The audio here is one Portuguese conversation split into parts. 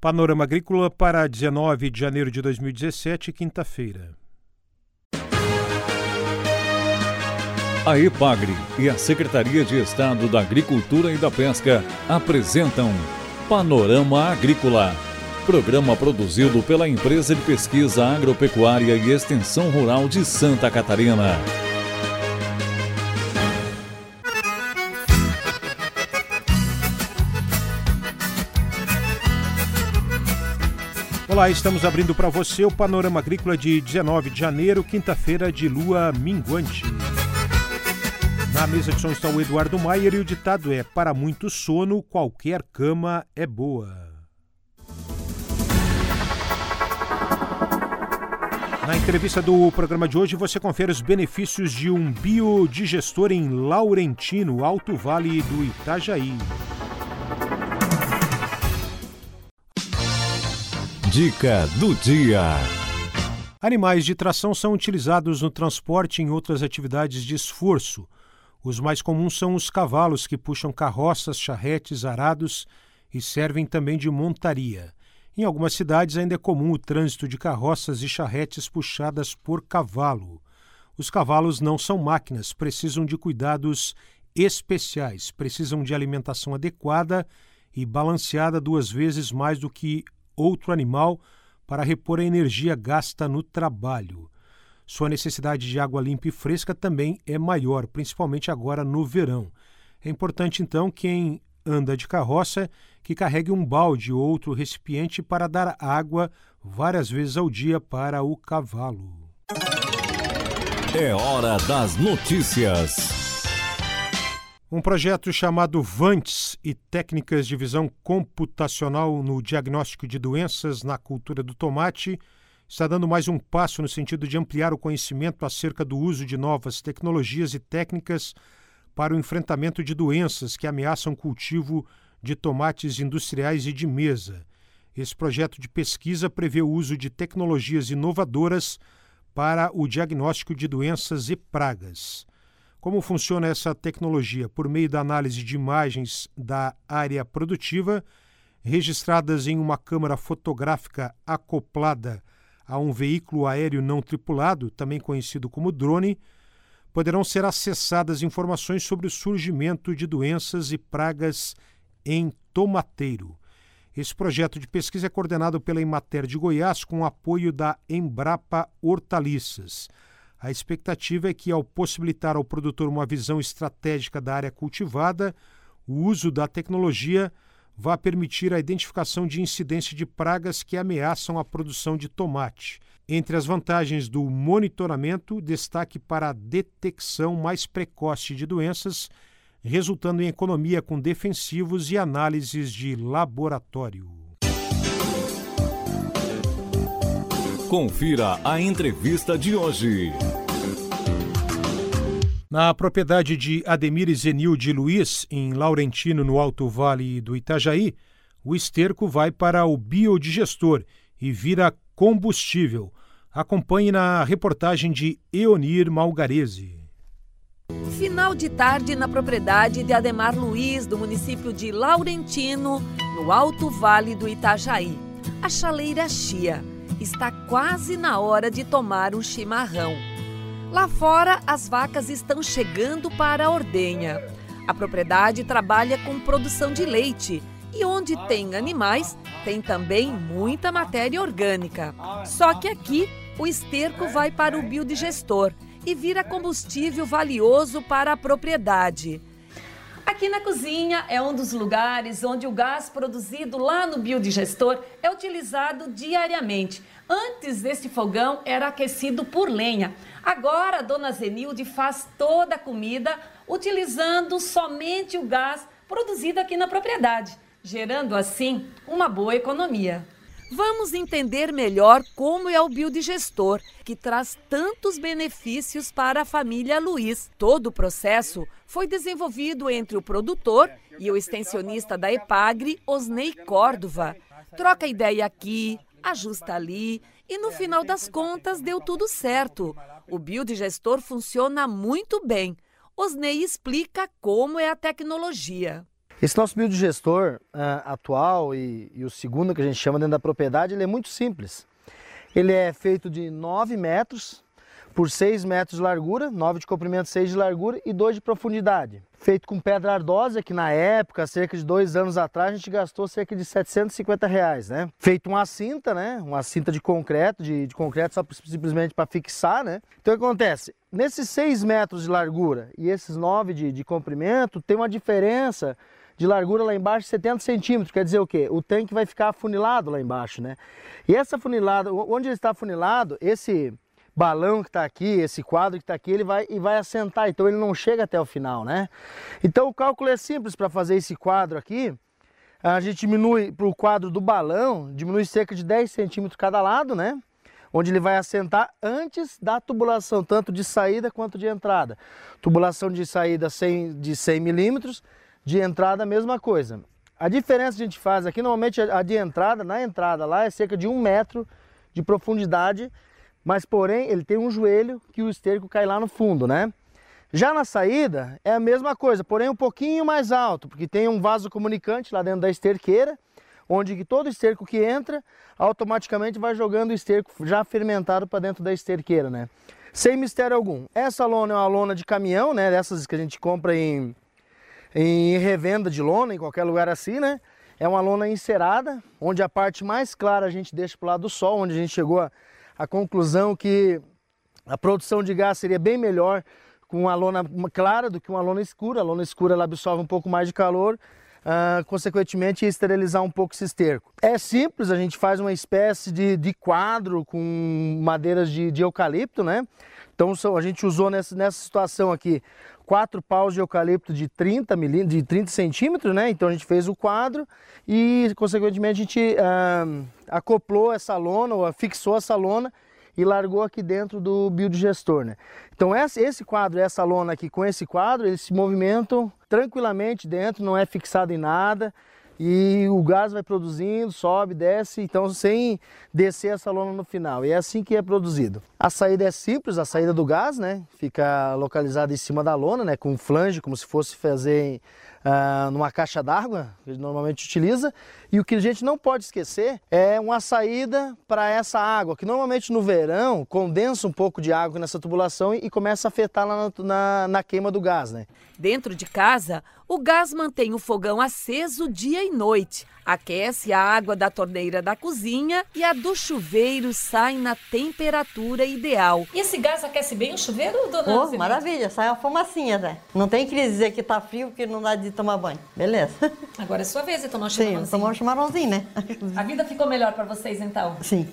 Panorama Agrícola para 19 de janeiro de 2017, quinta-feira. A EPAGRE e a Secretaria de Estado da Agricultura e da Pesca apresentam Panorama Agrícola, programa produzido pela Empresa de Pesquisa Agropecuária e Extensão Rural de Santa Catarina. Olá, estamos abrindo para você o Panorama Agrícola de 19 de janeiro, quinta-feira de lua minguante. Na mesa de som está o Eduardo Maier e o ditado é: para muito sono, qualquer cama é boa. Na entrevista do programa de hoje, você confere os benefícios de um biodigestor em Laurentino, Alto Vale do Itajaí. Dica do dia. Animais de tração são utilizados no transporte e em outras atividades de esforço. Os mais comuns são os cavalos, que puxam carroças, charretes, arados e servem também de montaria. Em algumas cidades ainda é comum o trânsito de carroças e charretes puxadas por cavalo. Os cavalos não são máquinas, precisam de cuidados especiais, precisam de alimentação adequada e balanceada 2 vezes mais do que outro animal para repor a energia gasta no trabalho. Sua necessidade de água limpa e fresca também é maior, principalmente agora no verão. É importante, então, quem anda de carroça que carregue um balde ou outro recipiente para dar água várias vezes ao dia para o cavalo. É hora das notícias. Um projeto chamado VANTS e técnicas de visão computacional no diagnóstico de doenças na cultura do tomate está dando mais um passo no sentido de ampliar o conhecimento acerca do uso de novas tecnologias e técnicas para o enfrentamento de doenças que ameaçam o cultivo de tomates industriais e de mesa. Esse projeto de pesquisa prevê o uso de tecnologias inovadoras para o diagnóstico de doenças e pragas. Como funciona essa tecnologia? Por meio da análise de imagens da área produtiva, registradas em uma câmera fotográfica acoplada a um veículo aéreo não tripulado, também conhecido como drone, poderão ser acessadas informações sobre o surgimento de doenças e pragas em tomateiro. Esse projeto de pesquisa é coordenado pela Emater de Goiás com o apoio da Embrapa Hortaliças. A expectativa é que, ao possibilitar ao produtor uma visão estratégica da área cultivada, o uso da tecnologia vai permitir a identificação de incidência de pragas que ameaçam a produção de tomate. Entre as vantagens do monitoramento, destaque para a detecção mais precoce de doenças, resultando em economia com defensivos e análises de laboratório. Confira a entrevista de hoje. Na propriedade de Ademir e Zenilde Luiz, em Laurentino, no Alto Vale do Itajaí, o esterco vai para o biodigestor e vira combustível. Acompanhe na reportagem de Eonir Malgarese. Final de tarde na propriedade de Ademar Luiz, do município de Laurentino, no Alto Vale do Itajaí. A chaleira chia. Está quase na hora de tomar um chimarrão. Lá fora, as vacas estão chegando para a ordenha. A propriedade trabalha com produção de leite e onde tem animais, tem também muita matéria orgânica. Só que aqui, o esterco vai para o biodigestor e vira combustível valioso para a propriedade. Aqui na cozinha é um dos lugares onde o gás produzido lá no biodigestor é utilizado diariamente. Antes deste fogão era aquecido por lenha. Agora a dona Zenilde faz toda a comida utilizando somente o gás produzido aqui na propriedade, gerando assim uma boa economia. Vamos entender melhor como é o biodigestor, que traz tantos benefícios para a família Luiz. Todo o processo foi desenvolvido entre o produtor e o extensionista da EPAGRE, Osnei Córdova. Troca ideia aqui, ajusta ali e no final das contas deu tudo certo. O biodigestor funciona muito bem. Osnei explica como é a tecnologia. Esse nosso biodigestor atual e o segundo que a gente chama dentro da propriedade, ele é muito simples. Ele é feito de 9 metros por 6 metros de largura, 9 de comprimento, 6 de largura e 2 de profundidade. Feito com pedra ardósia, que na época, cerca de 2 anos atrás, a gente gastou cerca de R$750, né? Feito uma cinta, né? Uma cinta de concreto, de concreto só simplesmente para fixar, né? Então o que acontece? Nesses 6 metros de largura e esses 9 de comprimento, tem uma diferença de largura lá embaixo de 70 centímetros, quer dizer o quê? O tanque vai ficar afunilado lá embaixo, né? E essa afunilada, onde ele está afunilado, esse balão que está aqui, esse quadro que está aqui, ele vai assentar, então ele não chega até o final, né? Então o cálculo é simples para fazer esse quadro aqui. A gente diminui para o quadro do balão, diminui cerca de 10 centímetros cada lado, né? Onde ele vai assentar antes da tubulação, tanto de saída quanto de entrada. Tubulação de saída de 100 milímetros, de entrada a mesma coisa. A diferença que a gente faz aqui, normalmente a de entrada, na entrada lá é cerca de 1 metro de profundidade, mas porém ele tem um joelho que o esterco cai lá no fundo, né? Já na saída é a mesma coisa, porém um pouquinho mais alto, porque tem um vaso comunicante lá dentro da esterqueira, onde que todo esterco que entra, automaticamente vai jogando o esterco já fermentado para dentro da esterqueira, né? Sem mistério algum. Essa lona é uma lona de caminhão, né? Dessas que a gente compra em revenda de lona, em qualquer lugar assim, né? É uma lona encerada, onde a parte mais clara a gente deixa para o lado do sol, onde a gente chegou à conclusão que a produção de gás seria bem melhor com uma lona clara do que uma lona escura. A lona escura ela absorve um pouco mais de calor, consequentemente esterilizar um pouco esse esterco. É simples, a gente faz uma espécie de quadro com madeiras de eucalipto, né? Então a gente usou nessa situação aqui 4 paus de eucalipto de 30 centímetros, né? Então a gente fez o quadro e consequentemente a gente acoplou essa lona, ou fixou essa lona e largou aqui dentro do biodigestor, né? Então esse quadro, essa lona aqui com esse quadro, eles se movimentam tranquilamente dentro, não é fixado em nada. E o gás vai produzindo, sobe, desce, então sem descer essa lona no final. E é assim que é produzido. A saída é simples, a saída do gás, né? Fica localizada em cima da lona, né? Com um flange, como se fosse fazer numa caixa d'água, que a gente normalmente utiliza. E o que a gente não pode esquecer é uma saída para essa água, que normalmente no verão condensa um pouco de água nessa tubulação e começa a afetar lá na queima do gás, né? Dentro de casa, o gás mantém o fogão aceso dia e noite, aquece a água da torneira da cozinha e a do chuveiro sai na temperatura ideal. E esse gás aquece bem o chuveiro, dona Zilene? Maravilha, sai uma fumacinha, né? Não tem que dizer que tá frio, que não dá de tomar banho. Beleza. Agora é sua vez de tomar um chimarrãozinho. Sim, tomar um chimarrãozinho, né? A vida ficou melhor para vocês então? Sim,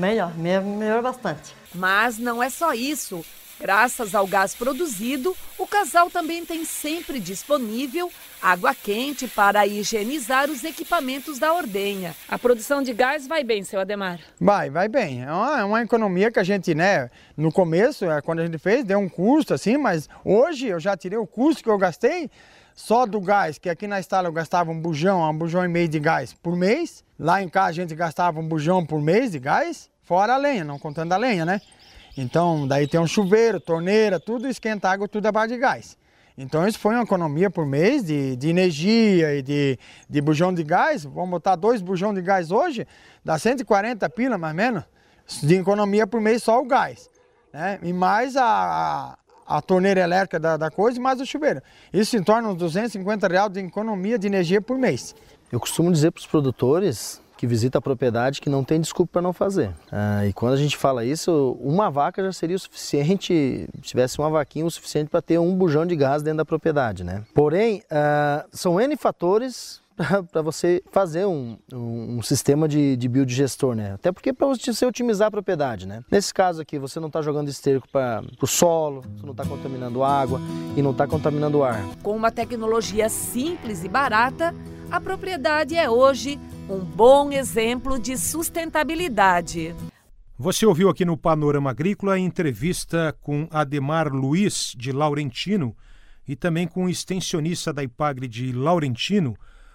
melhor bastante. Mas não é só isso. Graças ao gás produzido, o casal também tem sempre disponível água quente para higienizar os equipamentos da ordenha. A produção de gás vai bem, seu Ademar? Vai bem. É uma economia que a gente, né, no começo, quando a gente fez, deu um custo assim, mas hoje eu já tirei o custo que eu gastei só do gás, que aqui na Estala eu gastava um bujão e meio de gás por mês. Lá em casa a gente gastava um bujão por mês de gás, fora a lenha, não contando a lenha, né? Então, daí tem um chuveiro, torneira, tudo esquenta água, tudo a base de gás. Então, isso foi uma economia por mês de energia e de bujão de gás. Vamos botar 2 bujão de gás hoje, dá 140 pila, mais ou menos, de economia por mês só o gás, né? E mais a torneira elétrica da coisa e mais o chuveiro. Isso se torna uns R$250 de economia de energia por mês. Eu costumo dizer para os produtores que visita a propriedade que não tem desculpa para não fazer. E quando a gente fala isso, uma vaca já seria o suficiente, se tivesse uma vaquinha o suficiente para ter um bujão de gás dentro da propriedade, né? Porém, são N fatores para você fazer um sistema de biodigestor, né? Até porque para você otimizar a propriedade, né? Nesse caso aqui, você não está jogando esterco para o solo, você não está contaminando água e não está contaminando o ar. Com uma tecnologia simples e barata, a propriedade é hoje um bom exemplo de sustentabilidade. Você ouviu aqui no Panorama Agrícola a entrevista com Ademar Luiz, de Laurentino, e também com o extensionista da IPAGRE de Laurentino,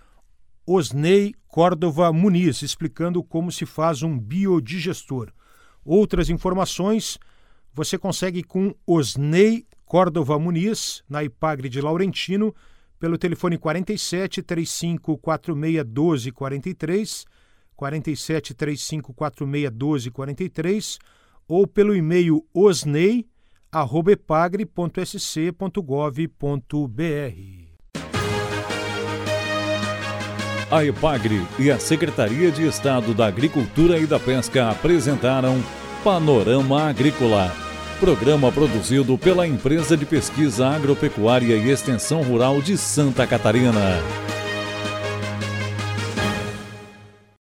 Osnei Córdova Muniz, explicando como se faz um biodigestor. Outras informações você consegue com Osnei Córdova Muniz, na IPAGRE de Laurentino, pelo telefone 47 3546 1243, 47 3546 1243, ou pelo e-mail osnei@epagre.sc.gov.br. A EPAGRE e a Secretaria de Estado da Agricultura e da Pesca apresentaram Panorama Agrícola, programa produzido pela Empresa de Pesquisa Agropecuária e Extensão Rural de Santa Catarina.